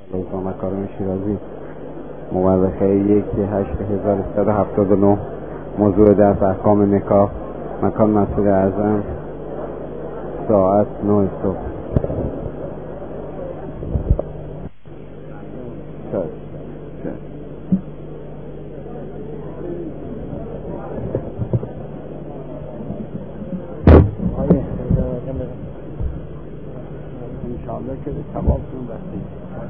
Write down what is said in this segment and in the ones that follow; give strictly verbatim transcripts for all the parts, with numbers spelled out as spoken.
لوزا مکارم شیرازی مورخه یک هشت هزار و سیصد و هفتاد و نه. موضوع درس احکام نکاح، مکان مسجد اعظم، ساعت نه صبح. انشاءالله که ثوابتون رسید.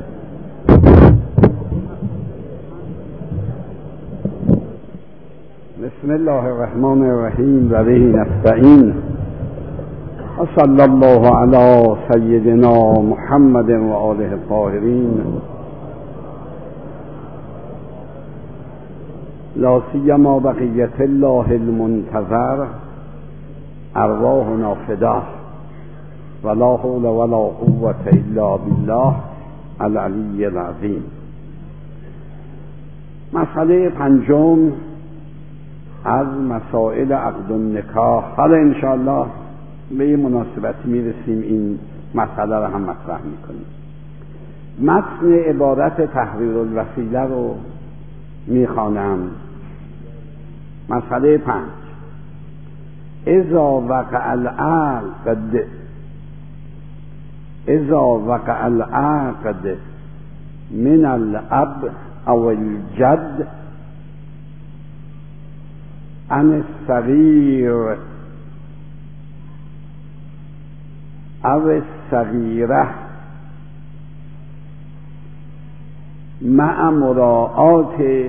بسم الله الرحمن الرحیم و به نستعین و صلی الله علی سیدنا محمد و آله الطاهرین لا سیما بقیت الله المنتظر ارواحنا فداه ولا حول ولا قوة الا بالله العلی العظیم. مسئله پنجم از مسائل عقد النکاح. حالا انشاءالله به یه مناسبتی میرسیم این مسئله رو هم مطرح میکنیم. متن عبارت تحریر الوسیله رو میخوانم. مسئله پنج: اذا وقع العقد اذا وقع العقد من الاب او الجد عن الصغير او الصغيرة مع مراعاة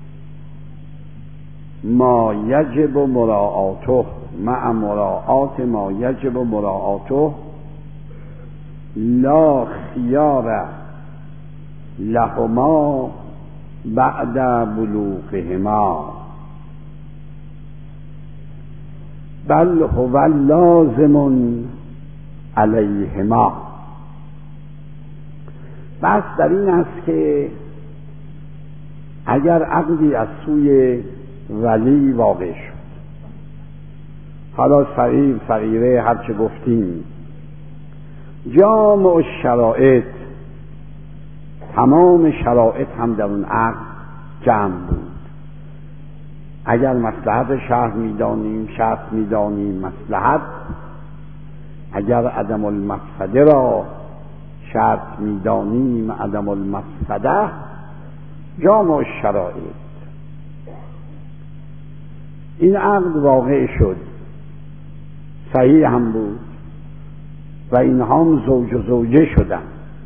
ما يجب مراعاته مع مراعاة ما يجب مراعاته لا خيار لهما بعد بلوغهما بل هو لازم علیهما. بس در این است که اگر عقدی از سوی ولی واقع شد، حالا صغیر صغیره هر چه گفتیم، جامع الشرائط، تمام شرائط هم در اون عقد جمع بود. اگر مصلحت شرط میدانیم شرط میدانیم مصلحت، اگر عدم المفسده را شرط میدانیم عدم المفسده، جامع الشرائط. این عقد واقع شد، صحیح هم بود و اینها هم زوج و زوجه شدن.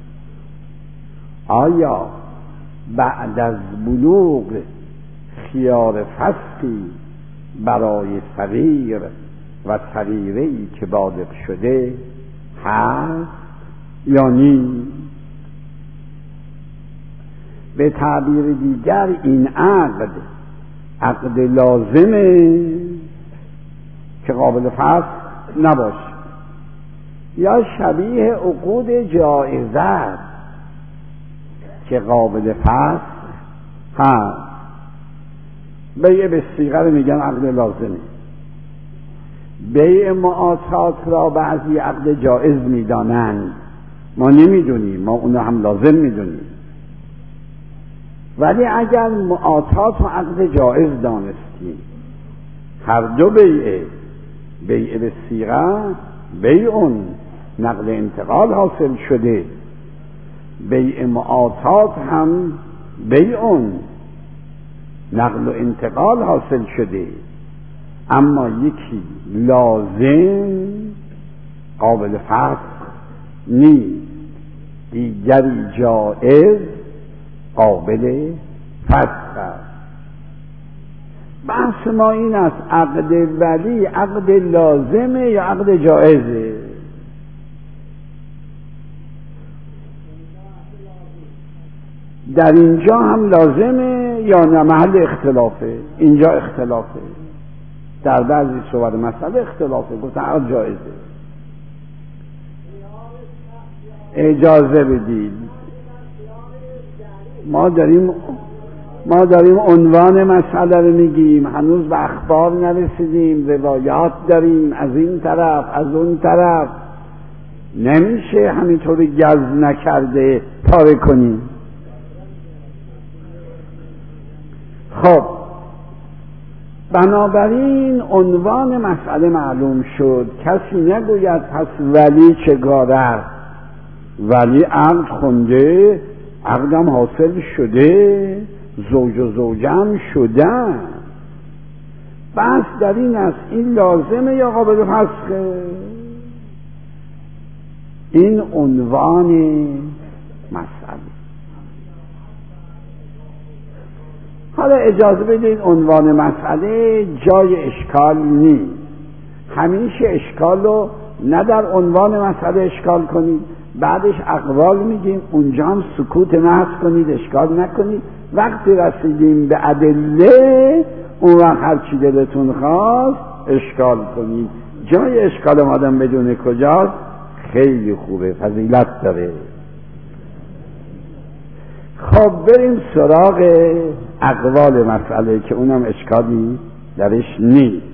آیا بعد از بلوغ خیار فسخی برای صغیر و صغیره‌ای که بالغ شده هست یا نی؟ به تعبیر دیگر این عقد عقد لازمه که قابل فسخ نباشه، یا شبیه عقود جایزه که قابل فسخ هست. بیع به صیغه میگن عقد لازمه. بیع معاطات را بعضی عقد جائز میدانند، ما نمیدونیم، ما اونو هم لازم میدونیم. ولی اگر معاطات و عقد جائز دانستیم، هر دو بیع، بیع به صیغه بیعون نقل انتقال حاصل شده، بیع معاطات هم بیعون نقل و انتقال حاصل شده، اما یکی لازم قابل فسخ نیست، دیگری جائز قابل فسخ است. بحث ما این است عقد ولی عقد لازمه یا عقد جائزه؟ در اینجا هم لازمه یا نه؟ محل اختلافه، اینجا اختلافه، در بعضی صور مسئله اختلافه. گفتن عقد جایزه. اجازه بدید، ما داریم ما داریم عنوان مسئله رو میگیم، هنوز به اخبار نرسیدیم، روایات داریم از این طرف از اون طرف. نمیشه همینطوری گز نکرده پاره کنیم. خب بنابراین عنوان مسئله معلوم شد. کسی نگوید پس ولی چگاره است؟ ولی عقد خونده، عقدم حاصل شده، زوج و زوجم شدن. بس در این است این لازمه یا قابل فسخه؟ این عنوان مسئله. حالا اجازه بدید عنوان مسئله جای اشکال نیست. همیشه اشکال رو نه در عنوان مسئله اشکال کنید، بعدش اقوال میگیم، اونجا هم سکوت محض کنید، اشکال نکنید. وقتی رسیدیم به ادله اون وقت هر چی دلتون خواست اشکال کنید. جای اشکال آدم بدون کجاست خیلی خوبه، فضیلت داره. خب بریم سراغ اقوال مسئله که اونم اشکالی درش نیست.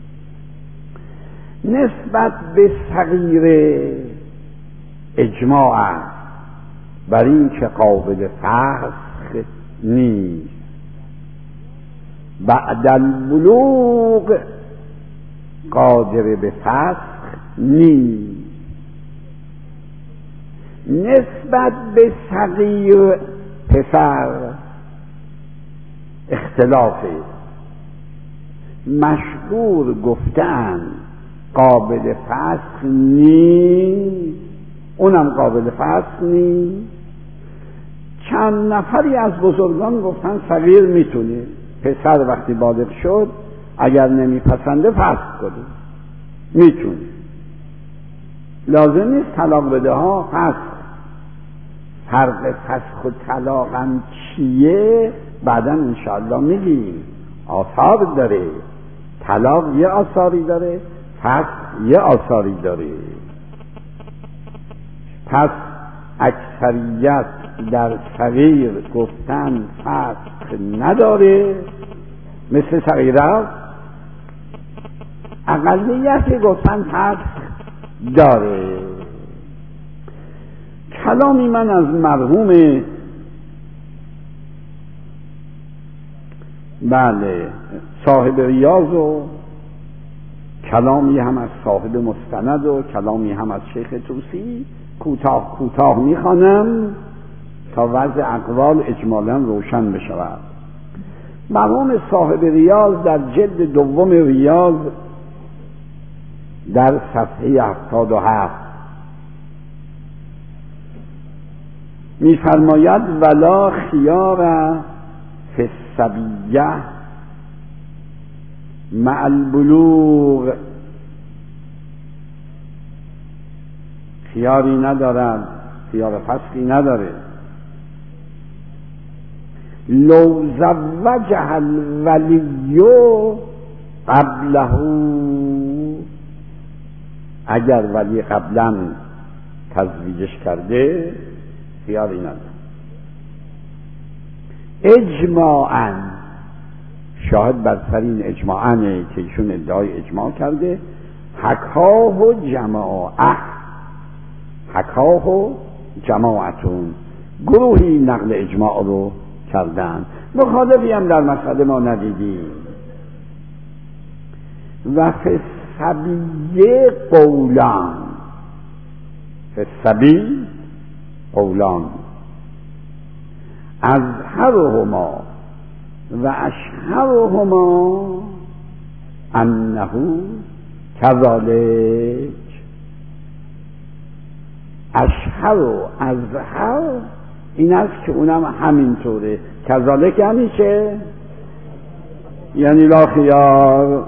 نسبت به صغیره اجماع است بر این که قابل فسخ نیست. بعد البلوغ قادر به فسخ نیست. نسبت به صغیر پسر اختلافه. مشهور گفتن قابل فسخ نیست، اونم قابل فسخ نیست. چند نفری از بزرگان گفتن صغیر میتونه، پسر وقتی بالغ شد اگر نمیپسنده فسخ کنه، میتونه، لازم نیست طلاق بده ها. فسخ، فرق فسخ و طلاق هم چیه بعدا انشاءالله میگیم. آثار داره، طلاق یه آثاری داره، فسخ یه آثاری داره. پس اکثریت در صغیر گفتن فسخ نداره مثل صغیره، اقلیت گفتن فسخ داره. کلامی من از مرحوم بله صاحب ریاض و کلامی هم از صاحب مستند و کلامی هم از شیخ طوسی کوتاه کوتاه میخوانم تا وضع اقوال اجمالا روشن بشود. مرحوم صاحب ریاض در جلد دوم ریاض در صفحه هفتاد و هفت میفرماید ولا خیار فی الصبیه مع البلوغ، خیاری ندارد، خیار فسخی نداره. لو زوجها الولی قبله، اگر ولی قبلا تزویجش کرده خیاری نداره. اجماعاً، شاهد بر سر این اجماعاً که ایشون ادعای اجماع کرده، حکاه و جماعه، حکاه و جماعتون، گروهی نقل اجماع رو کردن، مخالفی هم در مسئله ما ندیدیم. و فی الصبیه قولان، فی الصبی قولان ازهرهما و اشهرهما انه کذالک. اشهر و ازهر این است که اونم همینطوره. کذالک یعنی چه؟ یعنی لا خیار.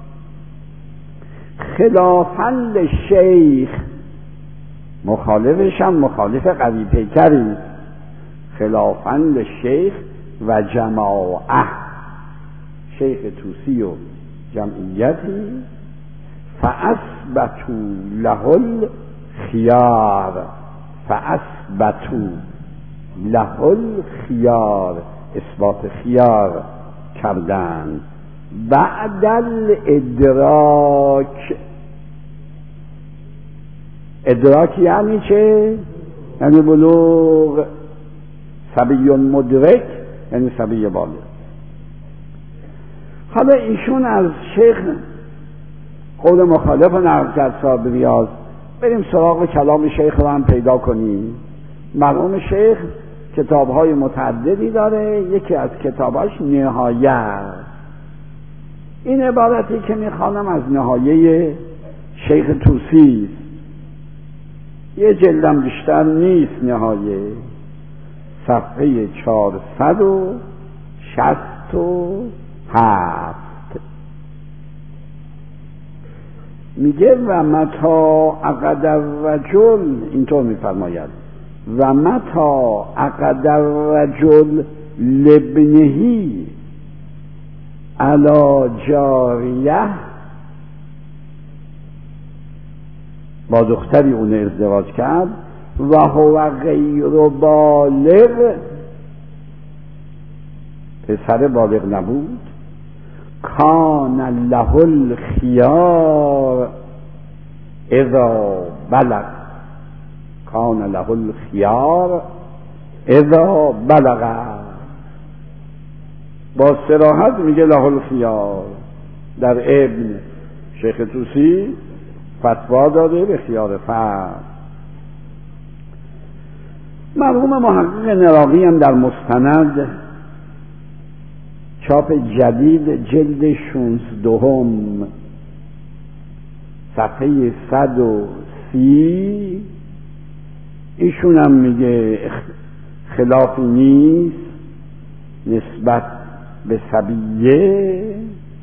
خلافاً للشیخ، مخالفش هم مخالف قوی پیکری، خلافاً للشیخ و جماعه، شیخ طوسی و جمعیتی، فاثبتوا له الخیار، فاثبتوا له الخیار، اثبات خیار کردن. بعد الادراک، ادراک یعنی چه؟ یعنی بلوغ. صبی مدرک یعنی صبی بالغ. حالا ایشون از شیخ قول مخالف نقل کرد صاحب ریاض. بریم سراغ کلام شیخ رو هم پیدا کنیم. مرحوم شیخ کتاب‌های متعددی داره. یکی از کتاباش نهایه. این عبارتی که میخوانم از نهایه شیخ طوسی، یه جلدم بیشتر نیست. نهایه صفحه چهارصد و شصت و هفت میگه و متا عقد الرجل، اینطور میفرماید و متا عقد الرجل لابنهی علی جاریه، با دختری اون ازدواج کرد و هو غیر بالغ، پسر بالغ نبود، کان له الخیار اذا بلغ، کان له الخیار اذا بلغ. با صراحت میگه له الخیار. در ابن شیخ طوسی فتوا داده به خیار فرد. مرحوم محقق نراقی هم در مستند چاپ جدید جلد شانزدهم صفحه صد و سی ایشون هم میگه خلافی نیست نسبت به صبیه،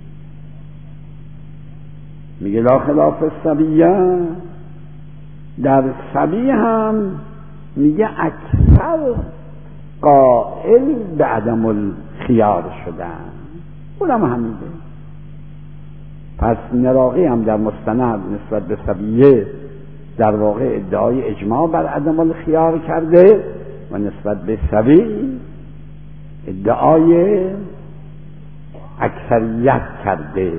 میگه لا خلاف صبیه. در صبیه هم میگه اکثر قائل به عدم الخیار شدن، اونم هم میگه. پس نراقی هم در مستند نسبت به صبیه در واقع ادعای اجماع بر عدم الخیار کرده و نسبت به صبی ادعای اکثریت کرده.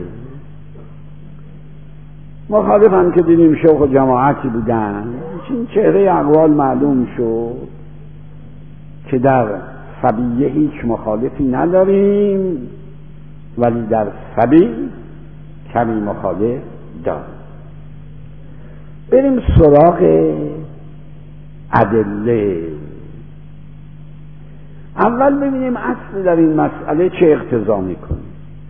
مخالف هم که دیدیم شوخ و جماعتی بودن. این چهره اقوال معلوم شد که در صبیه هیچ مخالفی نداریم، ولی در صبی کمی مخالف داریم. بریم سراغ ادله. اول ببینیم اصل در این مسئله چه اقتضا میکنه.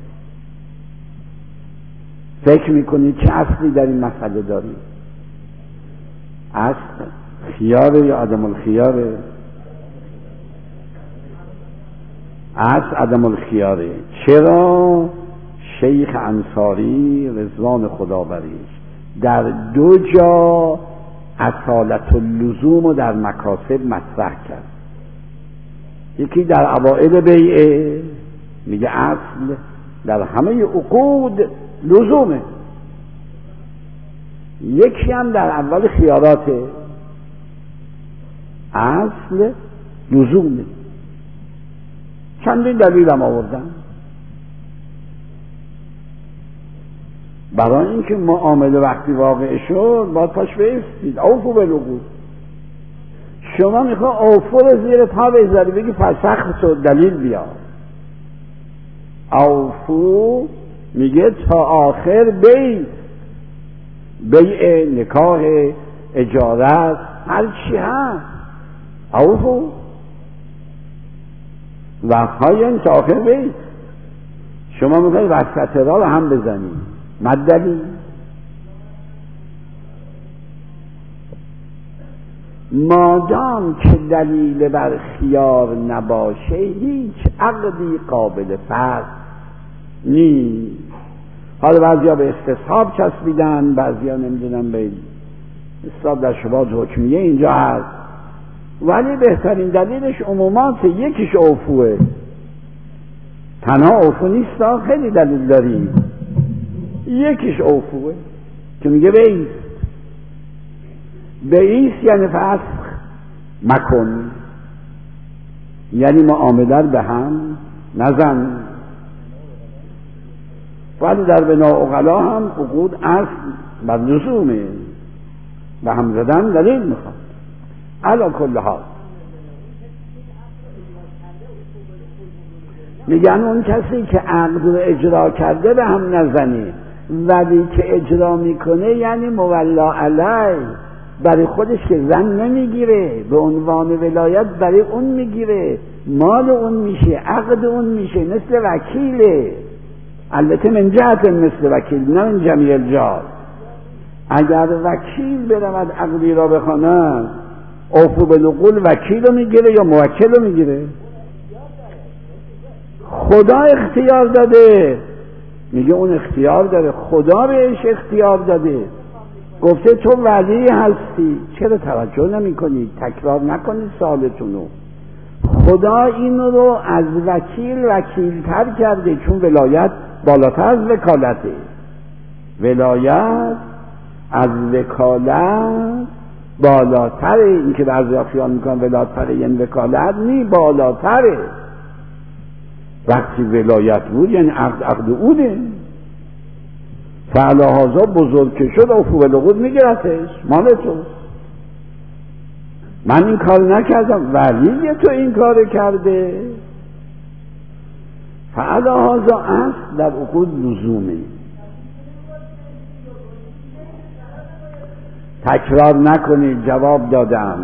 فکر میکنید چه اصلی در این مسئله داریم؟ اصل خیاره یا عدم الخیاره؟ اصل عدم الخیاره. چرا؟ شیخ انصاری رضوان خدا بریش در دو جا اصالت اللزوم رو در مکاسب مطرح کرد. یکی در اوائل بیعه میگه اصل در همه عقود لزومه، یکی هم در اول خیاراته اصل لزومه. چندین دلیل هم آوردن برای اینکه معامله وقتی واقع شد باید پاش بیستید. اوفو بالعقود. شما میخواه اوفو رو زیر پا بذاری بگی فسخ شد، دلیل بیار. اوفو میگه تا آخر بیع، بیع نکاح اجارت هر چی هست اوفو وقتهای تا آخر بیع. شما میخوای وسط را رو هم بزنی، مدلی مادام که دلیل بر خیار نباشه هیچ عقدی قابل فسخ نیست. حالا بعضی ها به استصحاب چسبیدن، بعضی ها نمیدونم به استصحاب در شبهات حکمیه اینجا هست، ولی بهترین دلیلش عمومات. یکیش عفوه، تنها عفو نیست، خیلی دلیل داریم. یکیش عفوه که میگه بیست بیست یعنی فسخ مکن، یعنی معامله به هم نزن. ولی در بنا عقلا هم عقود اصل بر لزومه. به هم زدن دلیل میخواد. علی کل حال میگن اون کسی که عقد رو اجرا کرده به هم نزنی، ولی که اجرا میکنه یعنی مولا علی، برای خودش که زن نمیگیره، به عنوان ولایت برای اون میگیره، مال اون میشه، عقد اون میشه، مثل وکیله. البته من جهت مثل وکیل، نه من جمیع الجهات. اگر وکیل برود عقدی را بخواند، اوفو بالعقول وکیل رو میگیره یا موکل رو میگیره؟ خدا اختیار داده، میگه اون اختیار داره، خدا بهش اختیار داده، گفته تو ولی هستی، چرا توجه نمی کنید؟ تکرار نکنید سوالتونو. خدا این رو از وکیل وکیل تر کرده، چون ولایت بالاتر از وکالته. ولایت از وکالت بالاتره. این که بعضی ها خیال میکنن ولایت یعنی وکالت، نی، بالاتره. وقتی ولایت بود یعنی عقد عقد اوده. فعلا هازا بزرگ که شد افو بالعقود میگیرتش، مال تو. من این کار نکردم، ولی تو این کار کرده. فعلا هازا اصل در عقود لزومه. تکرار نکنید، جواب دادم.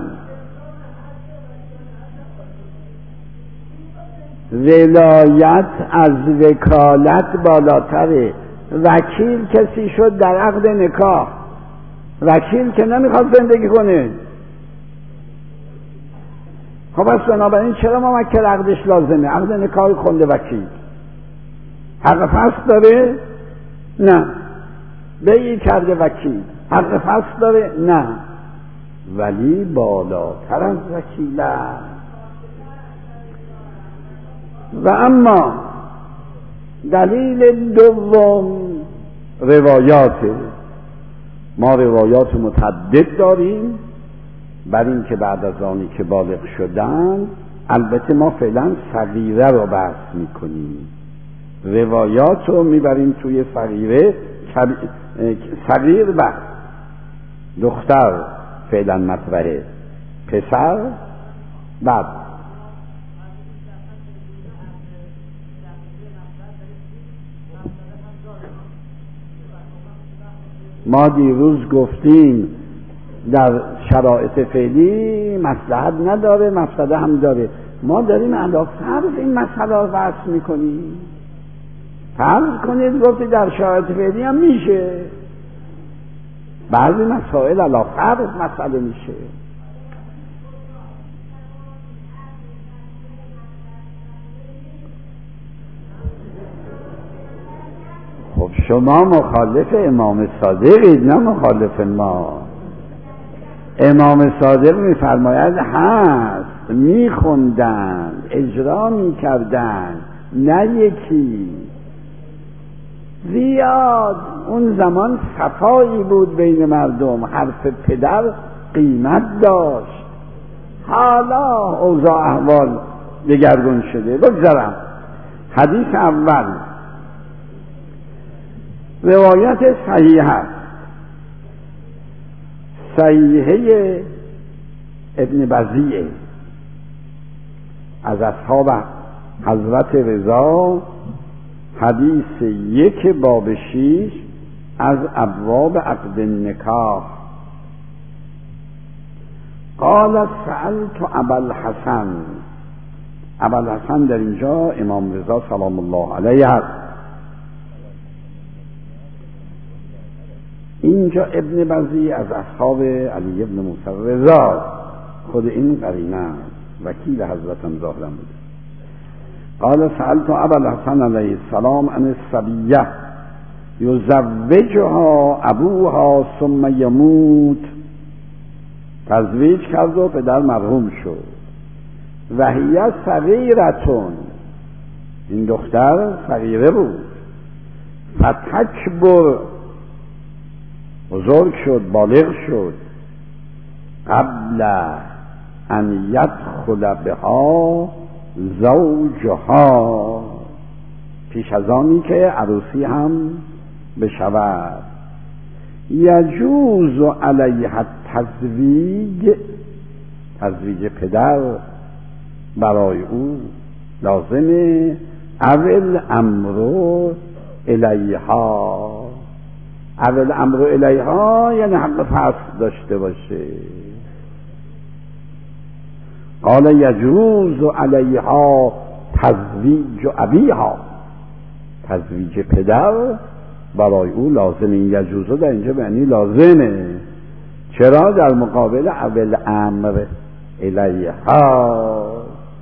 ولایت از وکالت بالاتره. وکیل کسی شد در عقد نکاح، وکیل که نمیخواد زندگی کنه، خب پس بنابراین چرا موکل عقدش لازمه؟ عقد نکاح خونده وکیل حق فصل داره؟ نه. بیعی کرده وکیل حق فصل داره؟ نه. ولی بالاتر از وکیل است. و اما دلیل دوم روایاته. ما روایات متعدد داریم بر این که بعد از آنی که بالغ شدن، البته ما فعلا صغیره رو بحث میکنیم، روایات رو میبریم توی صغیره. صغیر و دختر فعلا مطرحه، پسر بعد. ما دیروز گفتیم در شرایط فعلی مصلحت نداره، مفسده هم داره. ما داریم علی فرض این مسئله رو بحث میکنیم. فرض کنید گفتید در شرایط فعلی هم میشه، بعضی مسائل علی فرض مسئله میشه. خب شما مخالف امام صادقید، نه مخالف ما. امام صادق میفرماید هست، میخوندن، اجرا میکردن، نه یکی. زیاد اون زمان صفایی بود بین مردم، حرف پدر قیمت داشت. حالا اوضاع احوال دگرگون شده. بگذارم حدیث اول روایت صحیحه، صحیحه ابن بزیعه از اصحاب حضرت رضا، حدیث یک باب شیش از ابواب عقد النکاح. قال سألت ابوالحسن. ابوالحسن در اینجا امام رضا سلام الله علیه هست. اینجا ابن بزیع از اصحاب علی ابن موسی رضا، خود این قرینه وکیل حضرتم ظاهرا بود. قال سألت ابوالحسن علیه السلام عن الصبیه یزوجها ابوها ثم یموت. تزویج کرد و پدر مرحوم شد. و هی صغیرتون، این دختر صغیره بود. فتکبر، بزرگ شد، بالغ شد. قبل ان یدخل بها زوجها، پیش از آنی که عروسی هم بشود. یجوز علیها التزویج، تزویج پدر برای او لازمه، اول امرو الیها، اول امرو الیها یعنی حق فصل داشته باشه. قال یجوز علیها تزویج ابیها، تزویج پدر برای او لازمه. این یجوزه در اینجا معنی لازمه. چرا؟ در مقابل اول امر الیها،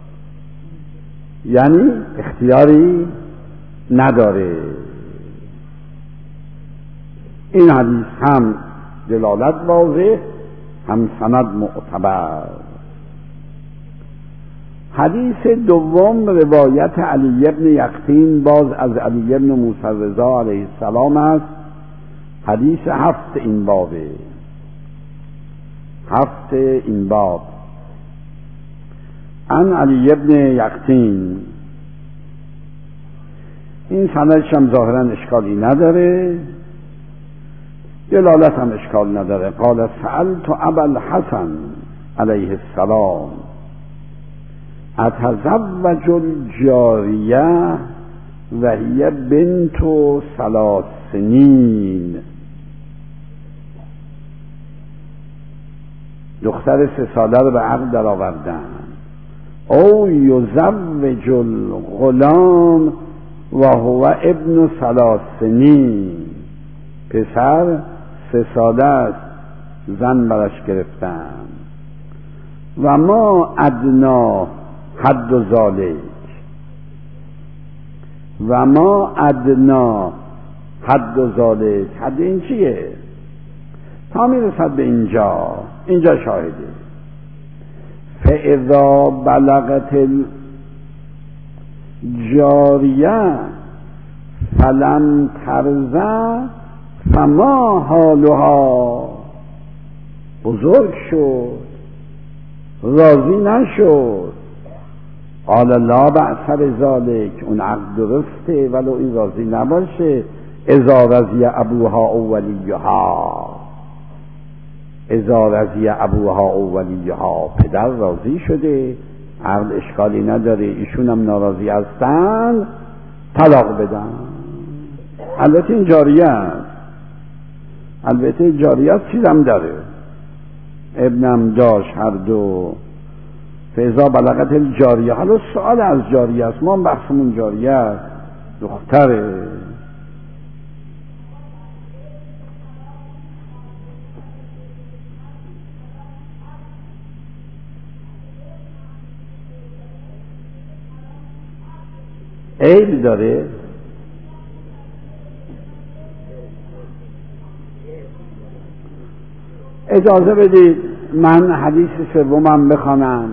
یعنی اختیاری نداره. این حدیث هم دلالت واضح، هم سند معتبر. حدیث دوم روایت علی بن یقطین، باز از علی بن موسی رضا علیه السلام است. حدیث هفت این بابه، هفت این باب. عن علی بن یقطین، این سندش هم ظاهرا اشکالی نداره، دلالت هم اشکال نداره. قال سألت ابا الحسن علیه السلام اتزوج الجاریه و هی بنت ثلاث سنین، دختر سه ساله رو به عقد در آوردن. او یزوج الغلام و هو ابن ثلاث سنین، پسر سه ساله است، زن برش گرفتن. و ما ادنا حد و ذالک، و ما ادنا حد و ذالک، حد این چیه؟ تا میرسد به اینجا، اینجا شاهده. فاذا بلغت الجاریه فلم ترضى فما حالها، بزرگ شد راضی نشد. قال لا بأس بذلک، اون عقد درسته ولو این راضی نباشه. اذا رضی ابوها او ولیها، اذا رضی ابوها او ولیها، پدر راضی شده عقد اشکالی نداره، ایشون هم ناراضی هستن، طلاق بدن. البته این جاریه است، البته جاریه است، چیزم داره، ابنم داشت هر دو. فاذا بلغت الجاریه، حالا سوال از جاریه است، ما بحثمون جاریه است، دختره. عیب داره؟ اجازه بدید من حدیث سومم بخوانم.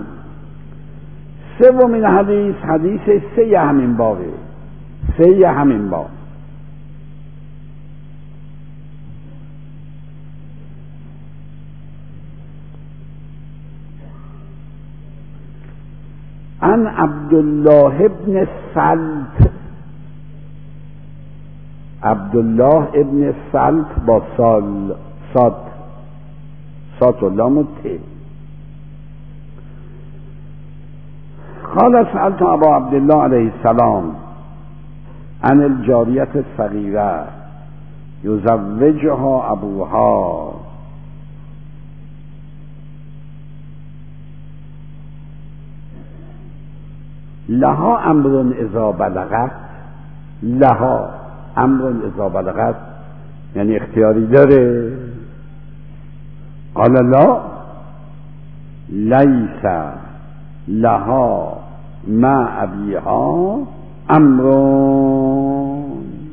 سومین حدیث حدیث سه همین بابه، سه همین باب. عن عبدالله ابن السلط، عبدالله ابن السلط با سال صاد صاد و لام و ت. قال سألت ابا عبدالله علیه السلام عن الجاریة الصغیرة یزوجها ابوها، لها امر اذا بلغت، لها امر اذا بلغت یعنی اختیاری داره. قال لا لیس لها ما ابیها امرون،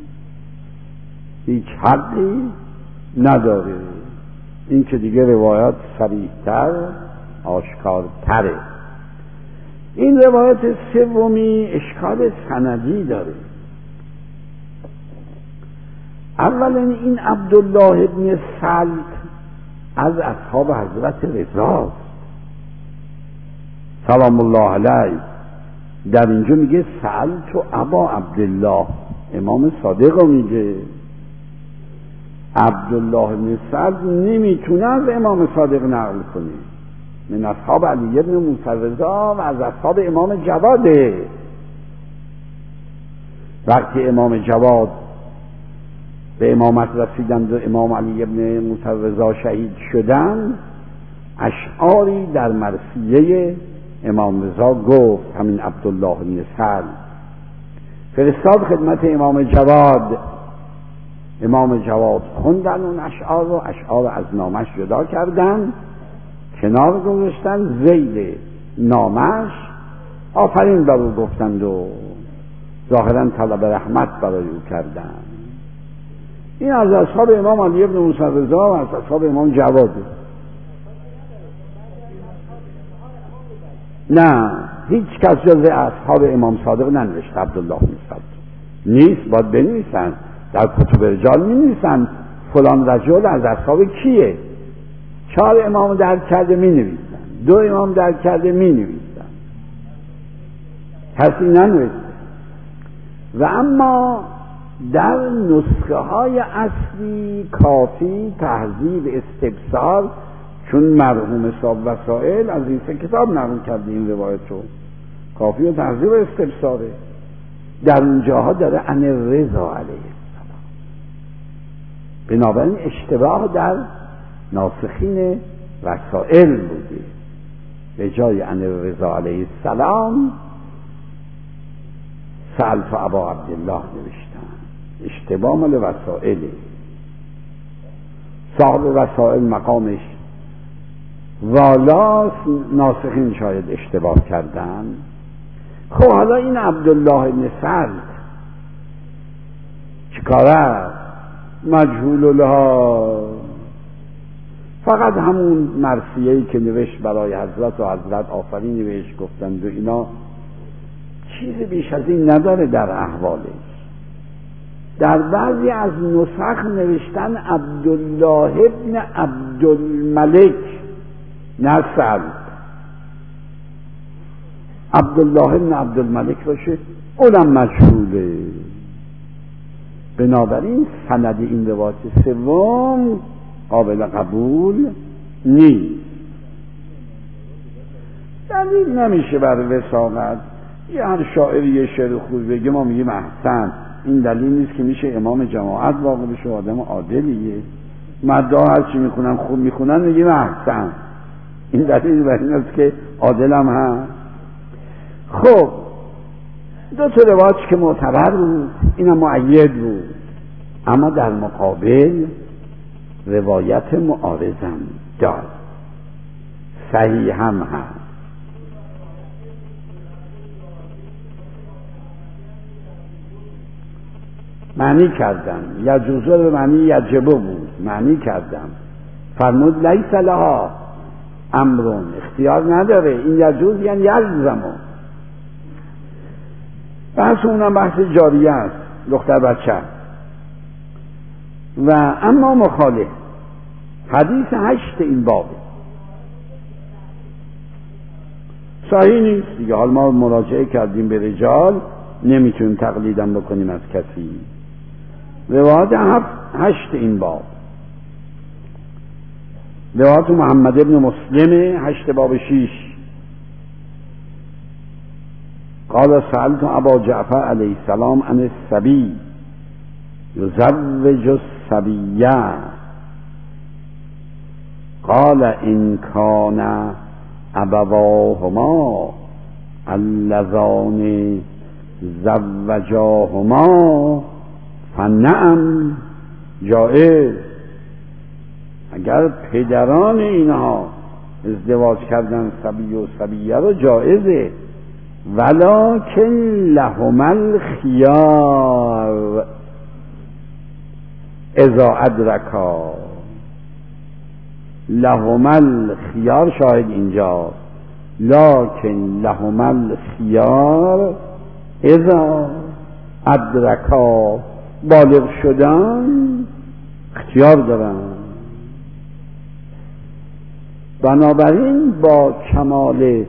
هیچ حقی نداره. این که دیگه روایات صریح‌تر آشکارتره. این روایت سومی اشکال سندی داره. اولا این عبدالله ابن سلط از اصحاب حضرت رضا سلام الله علیه. در اینجا میگه سألت ابا عبدالله، امام صادق رو میگه. عبدالله بن سعد نمیتونه از امام صادق نقل کنه، من اصحاب علی بن موسی رضا و از اصحاب امام جواده. وقتی امام جواد به امامت رسیدند و امام علی بن موسی رضا شهید شدند، اشعاری در مرثیه امام رضا گفت، همین عبدالله بن سعد فرستاد خدمت امام جواد. امام جواد خوندن اون اشعار رو، اشعار از نامش جدا کردن، کنار گذاشتن، زیر نامش آفرین بر او گفتند و ظاهرا طلب رحمت برای او کردند. این از اصحاب امام علی بن موسی رضا و از اصحاب امام جواده. نه، هیچ کس جز اصحاب امام صادق ننوشته عبدالله بن سعد نیست. باید بنویسن، در کتب رجال می نویسن فلان رجل از اصحاب کیه. چهار امام درک کرده می نویسن، دو امام درک کرده می نویسن، کسی ننوشته. و اما در نسخه های اصلی کافی، تهذیب، استبصار، چون مرحوم صاحب وسائل از این سه کتاب نقل کرده این روایت رو، کافی و تهذیب و استبصاره، در اونجاها داره عن رضا علیه السلام. بنابراین اشتباه در ناسخین وسائل بوده، به جای عن رضا علیه السلام سألت ابا عبدالله نوشتن. اشتباه مال وسائله. صاحب وسائل مقامش والا، ناسخین شاید اشتباه کردن. خب حالا این عبدالله بن سعد چیکاره؟ مجهول الحال، فقط همون مرثیه‌ای که نوشت برای حضرت و حضرت آفرین نوشت گفتند و اینا، چیزی بیش از این نداره در احوالش. در بعضی از نسخ نوشتن عبدالله ابن عبدالملک، نه سعد. عبدالله ابن عبدالملک باشه اونم مجهوله. بنابراین سند این روایت سوم قابل قبول نیست. دلیل نمیشه برای وثاقت. یه هر شاعری یه شعر خوب بگه ما میگیم احسن، این دلیل نیست که میشه امام جماعت واقع بشه، آدم عادلیه. مدعا هر چی میخونن خوب میخونن میگیم احسن، این دلیل بر این است که عادلم هست. خب دو تا روایت که معتبر بود، اینم مؤید بود، اما در مقابل روایت معارضم داد، صحیح هم هست. معنی کردم یجوزه به معنی یجبه بود، معنی کردم فرمود لیس لها امرون، اختیار نداره. این یجوز یعنی یلزمو. بحث اونم بحث جاریه است، دختر بچه. و اما مخالف حدیث هشت این بابه صحیح نیست دیگه. حال ما مراجعه کردیم به رجال، نمیتونیم تقلیدم بکنیم از کسی. روایت هفت هشت این باب، روایت محمد ابن مسلم هشت باب شیش. قال سألت ابا جعفر علیه السلام عن الصبی یزوج الصبیه قال ان کان ابواهما اللذان زوجاهما فنعم جائز. اگر پدران اینها ازدواج کردن صبی و صبیه رو جائزه، ولکن لهما الخیار اذا ادرکا. لهما الخیار شاهد اینجا، لکن لهما الخیار اذا ادرکا، بالغ شدن اختیار دارن. بنابراین با کمال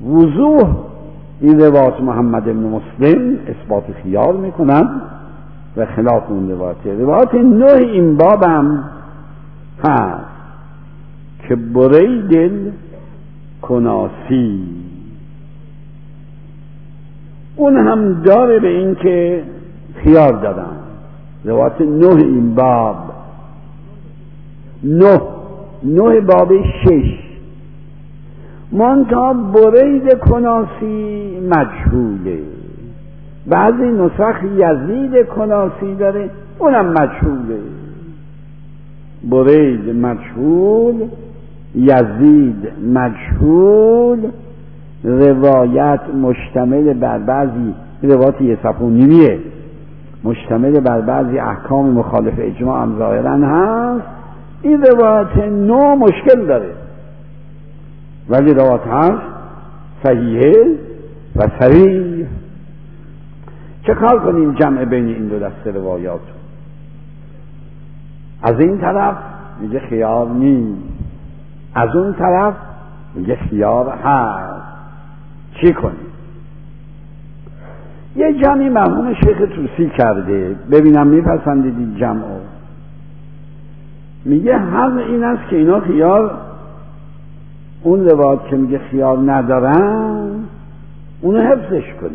وضوح این روایت محمد بن مسلم اثبات خیار میکنن و خلاف اون روایته. روایت نه این بابم هست که برید کناسی اون هم داره به این که خیار دادم. روایت نه این باب، نه نه باب شش، منتها برید کناسی مجهوله. بعضی نسخ یزید کناسی داره، اونم مجهوله. برید مجهول، یزید مجهول. روایت مشتمل بر بعضی، روایت یه صفحه و نیمیه، مشتمل بر بعضی احکام مخالف اجماع هم ظاهرا هست. این روایت نو مشکل داره، ولی روایت هست صحیحه و صریح. چه کار کنیم جمع بین این دو دسته روایات؟ از این طرف میگه خیار نیست، از اون طرف میگه خیار هست. چی کنیم؟ یه جمعی مرحوم شیخ طوسی کرده، ببینم میپسندید این جمعو. میگه حق این است که اینا خیار، اون روایت که میگه خیار ندارن اونو حفظش کنیم.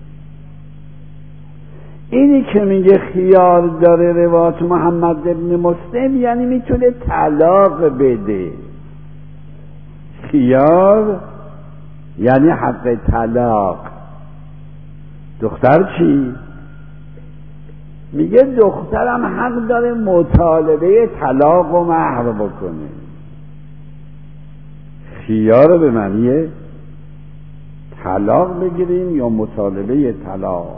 اینی که میگه خیار داره روایت محمد ابن مسلم، یعنی میتونه طلاق بده. خیار یعنی حق طلاق. دختر چی؟ میگه دخترم حق داره مطالبه طلاق و مهر بکنه. خیار به معنی طلاق بگیریم یا مطالبه طلاق.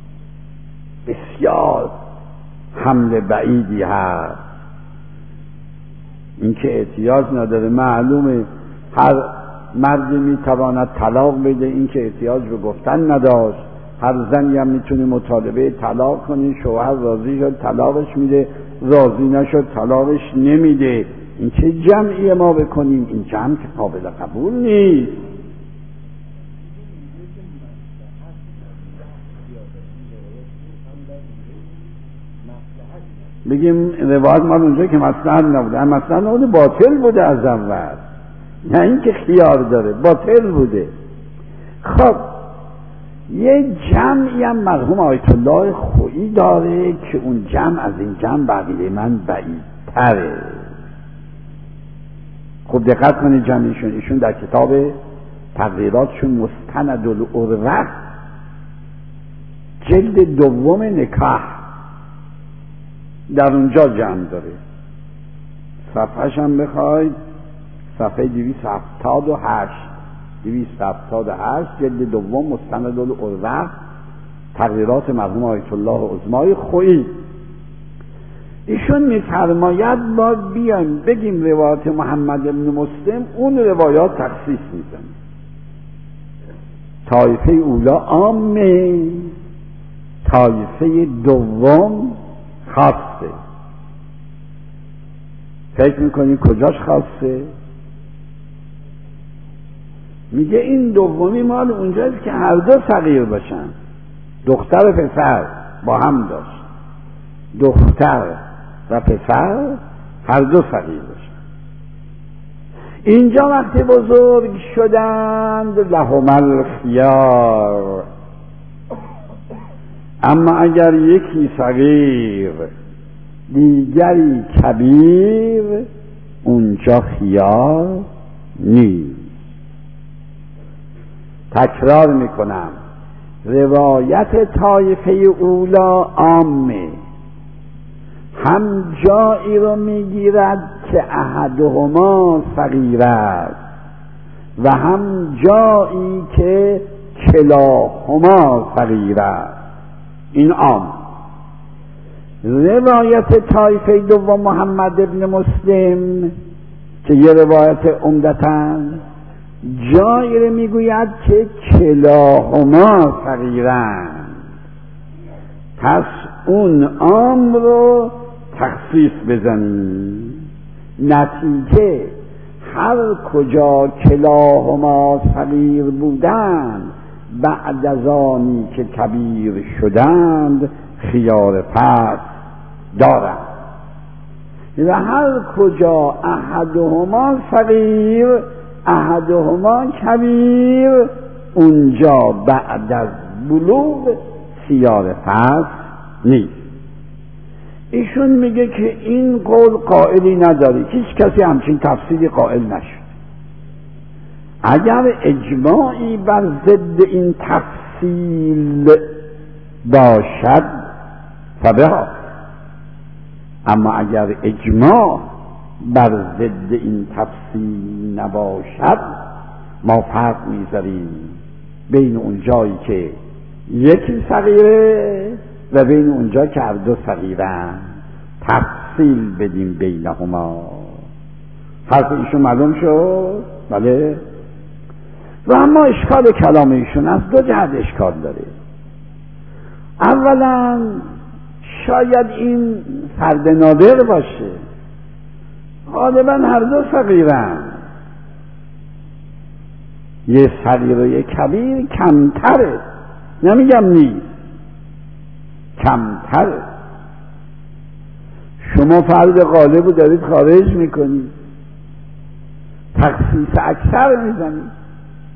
بسیار حمل بعیدی هست. این که احتیاج نداره، معلومه هر مردی میتواند طلاق بده، این که احتیاج به گفتن نداشت. هر زنی هم میتونه مطالبه طلاق کنه، شوهر راضی شد طلاقش میده، راضی نشد طلاقش نمیده. این چه جمعی ما بکنیم؟ این جمع که قابل قبول نیست. بگیم روایت ما اونجا که مصلحت نبوده، هم مصلحت نبوده، باطل بوده از اول، نه اینکه خیار داره، باطل بوده. خب یه جمعی هم مرحوم آیت الله خویی داره که اون جمع از این جمع بقیه من بعیدتره. خب دقت کنید جمعیشون، ایشون در کتاب تقریراتشون مستند العروة جلد دوم نکاح در اونجا جمع داره. صفحهش هم بخواید صفحه دویست هفتاد و هشت دویست هفتاد و هشت جلد دوم مستند العروة تقریرات مرحوم آیت الله عظمای خویی. ایشون میفرماید با بیایم بگیم روایت محمد ابن مسلم اون روایات تخصیص میزنه. طایفه اولا عامه، طایفه دوم خاصه. فکر میکنید کجاش خاصه؟ میگه این دومی مال اونجاست که هر دو صغیر باشن، دختر و پسر با هم داشت، دختر و پسر هر دو صغیر باشن. اینجا وقتی بزرگ شدند لهم الخیار. اما اگر یکی صغیر دیگری کبیر، اونجا خیار نیست. تکرار میکنم، روایت طایفه اولا عامه، هم جایی رو میگیرد که احدهما صغیر است و هم جایی که کلاهما صغیر است. این عام. روایت طایفه دوم محمد ابن مسلم که یه روایت عمدتاً جایی رو میگوید که کلاهما صغیرند، پس اون عام رو تخصیص بزنیم. نتیجه هر کجا کلاهما صغیر بودند بعد از آنی که کبیر شدند خیار پس دارم. و هر کجا احدهما صغیر احدهما کبیر، اونجا بعد از بلوغ خیار پس نیست. ایشون میگه که این قول قائلی نداره، هیچ کسی همچین تفسیری قائل نشد. اگر اجماعی بر ضد این تفصیل باشد فبها، اما اگر اجماع بر ضد این تفصیل نباشد ما فرق میذاریم بین اون جایی که یکی صغیره و بین اونجا که هر دو صغیرن، تفصیل بدیم بینهما. فرق ایشون معلوم شد؟ بله. و اما اشکال کلام ایشون از دو جهت اشکال داره. اولا شاید این فرد نادر باشه، غالبا هر دو صغیرن، یه صغیر و یه کبیر کمتره، نمیگم نیست، کمتره. شما فرد غالب رو دارید خارج میکنید، تخصیص اکثر میزنید.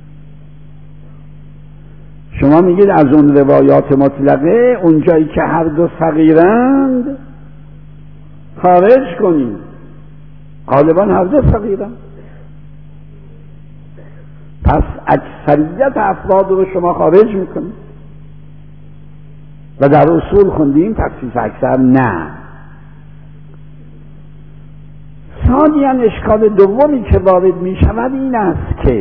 شما میگید از اون روایات مطلقه اونجایی که هر دو صغیرند خارج کنید، غالبا هر دو صغیرند. پس اکثریت افراد رو شما خارج میکنید و در اصول خوندیم تخصیص اکثر نه. ثانیاً اشکال دومی که وارد میشود این است که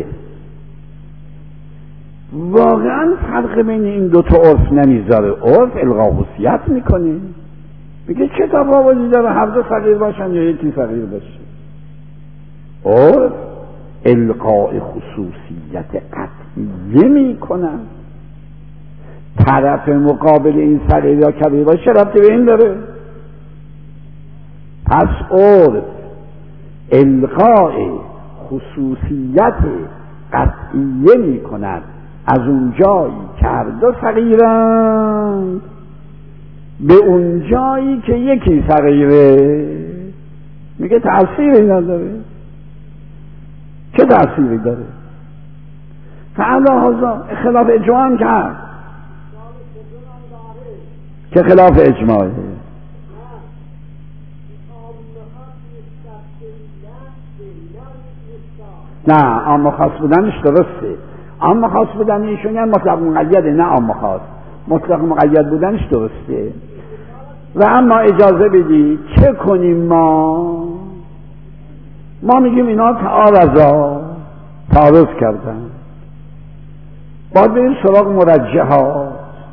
واقعا فرق بین این دو تا عرف نمیذاره. عرف الغا خصوصیت میکنه، میگه چه تفاوتی داره هر دو صغیر باشن یا یکی صغیر باشه. عرف القاء خصوصیت قطعیه میکنن، طرف مقابل این صغیر یا کبیر باشه ربطی به این داره. پس عرف القاء خصوصیت قطعیه میکند از اون جایی که هر دو صغیرند به اون جایی که یکی صغیره، میگه تأثیری نداره. چه تأثیری داره؟ فعلا خلاف اجماع هم کرد که خلاف اجماعه. نه عام خاص بودنش درسته، عام خاص بودن ایشون یعنی مطلق مقیده، نه عام خاص، مطلق مقید بودنش درسته. و اما اجازه بدید چه کنیم ما؟ ما میگیم اینا تعارضا تعارض کردن، باید بریم سراغ مرجحات.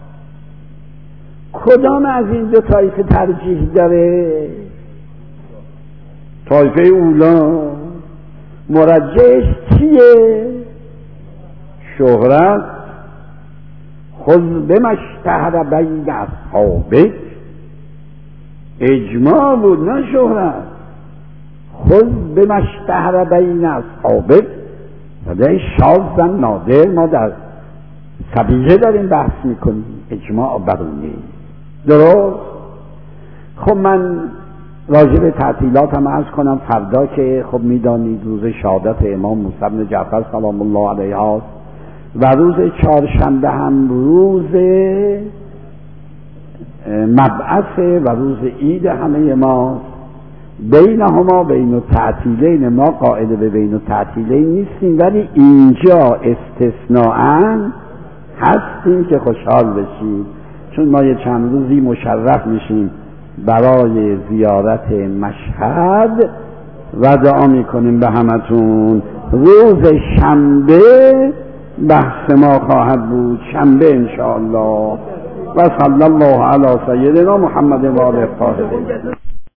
کدام از این دو طایفه ترجیح داره؟ طایفه اولا. مرجحش چیه؟ شهرت. خذ بما اشتهر بین اصحابک، اجماع بود نه شهرت. خذ بما اشتهر بین اصحابک، ولی شاذ نادر ما در سبیه داریم بحث میکنیم، اجماع برونی. درست؟ خب من راجع به تعطیلات هم عرض کنم فردا که خب میدانید روز شهادت امام موسی بن جعفر سلام الله علیه هاست و روز چهارشنبه هم روز مبعث و روز عید همه ماست. بینهما بین التعطیلین، ما قائل به بین التعطیلین نیستیم، ولی اینجا استثناءً هستیم که خوشحال بشید، چون ما یه چند روزی مشرف میشیم برای زیارت مشهد و دعا میکنیم به همتون. روز شنبه بحث ما خواهد بود، شنبه انشاءالله. و صلی الله علی سیدنا محمد و آله الطاهرین.